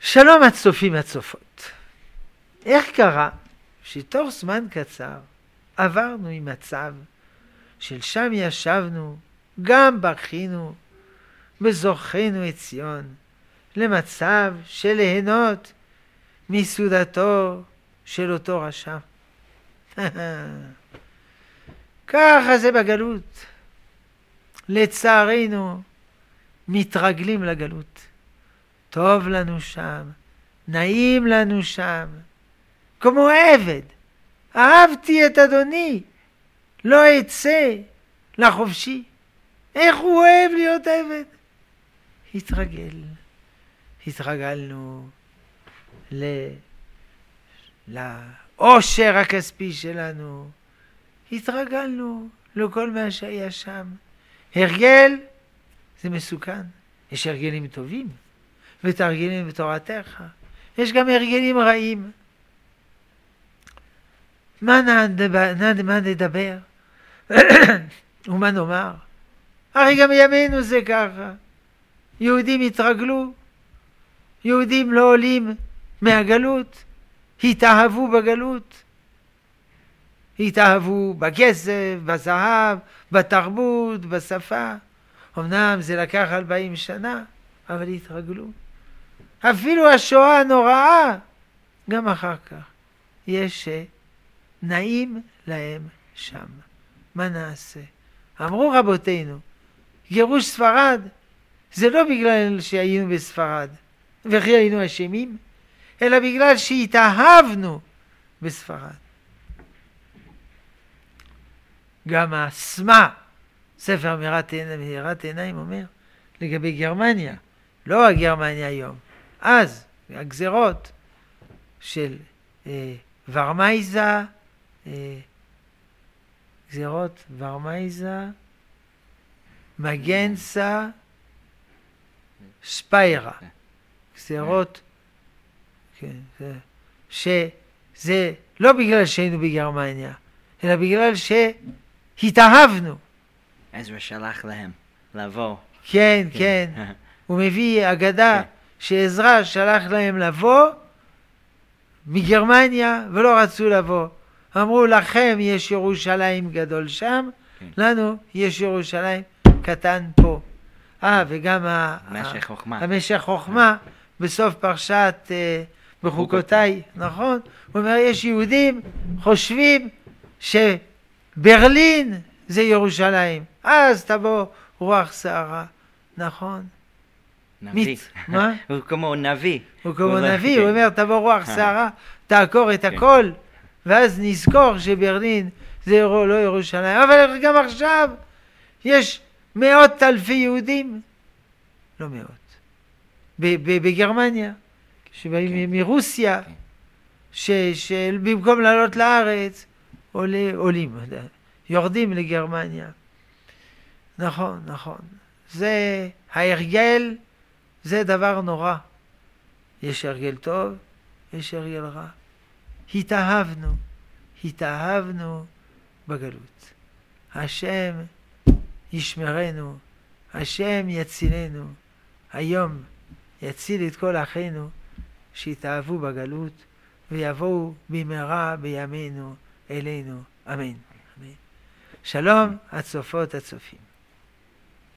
שלום הצופים הצופות. איך קרה שתוך זמן קצר עברנו ממצב של שם ישבנו, גם בכינו, בזוכנו את ציון, למצב של ליהנות מסעודתו של אותו רשע? ככה זה בגלות. לצערנו מתרגלים לגלות. טוב לנו שם, נעים לנו שם, כמו עבד. אהבתי את אדוני, לא אצא לחופשי. איך הוא אוהב להיות עבד? התרגלנו לעושר הכספי שלנו, התרגלנו לכל מה שהיה שם. הרגל זה מסוכן. יש הרגלים טובים ותרגלים בתורתך, יש גם הרגלים רעים. מה נדבר ומה נאמר? הרי גם ימינו זה ככה. יהודים התרגלו, יהודים לא עולים מהגלות, התאהבו בגלות, התאהבו בכסף, בזהב, בתרבות, בשפה. אמנם זה לקח 40 שנה, אבל התרגלו. אפילו השואה הנוראה, גם אחר כך יש נעים להם שם. מה נעשה? אמרו רבותינו, גירוש ספרד זה לא בגלל שהיינו בספרד וכי היינו אשמים, אלא בגלל שהתאהבנו בספרד. גם הסמה, ספר מאירת עיניים, אומר לגבי גרמניה, לא הגרמניה היום, אז הגזרות של ורמייזה, גזרות ורמייזה, מגנסה, ספיירה, גזרות, שזה לא בגלל שהיינו בגרמניה, אלא בגלל שהתאהבנו. עזרא שלח להם לבוא. כן, כן. הוא מביא אגדה שעזרא שלח להם לבוא מגרמניה ולא רצו לבוא. אמרו לכם יש ירושלים גדול שם, לנו יש ירושלים קטן פה. וגם המשך חוכמה בסוף פרשת בחוקותיי, נכון? הוא אומר יש יהודים חושבים שברלין זה ירושלים, אז תבוא רוח סערה, נכון? נביא. מה? הוא כמו נביא. הוא כמו נביא, הוא אומר תבוא רוח סערה, תעקור את הכל, ואז נזכור שברלין זה לא ירושלים. אבל גם עכשיו יש מאות אלפי יהודים, לא מאות, בגרמניה, שבאים מרוסיה, שבמקום לעלות לארץ, עולים, יורדים לגרמניה. נכון, נכון. זה ההרגל, זה דבר נורא. יש הרגל טוב, יש הרגל רע. התאהבנו בגלות. השם ישמרנו, השם יצילנו. היום יציל את כל אחינו שהתאהבו בגלות ויבואו במהרה בימינו אלינו. אמן. שלום הצופות הצופים.